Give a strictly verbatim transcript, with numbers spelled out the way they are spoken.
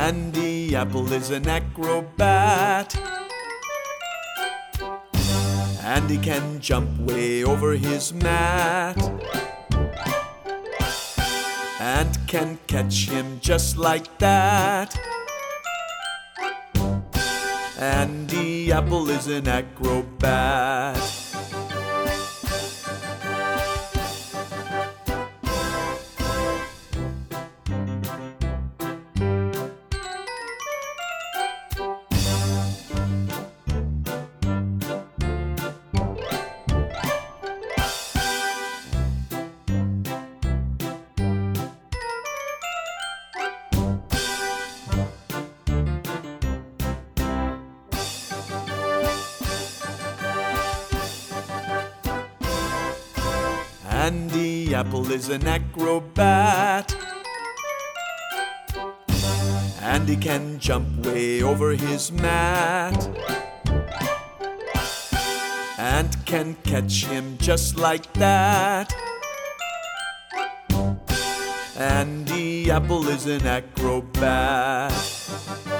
Andy Apple is an acrobat. Andy can jump way over his mat. Ant can catch him just like that. Andy Apple is an acrobat. Andy Apple is an acrobat. Andy can jump way over his mat. Ant can catch him just like that. Andy Apple is an acrobat.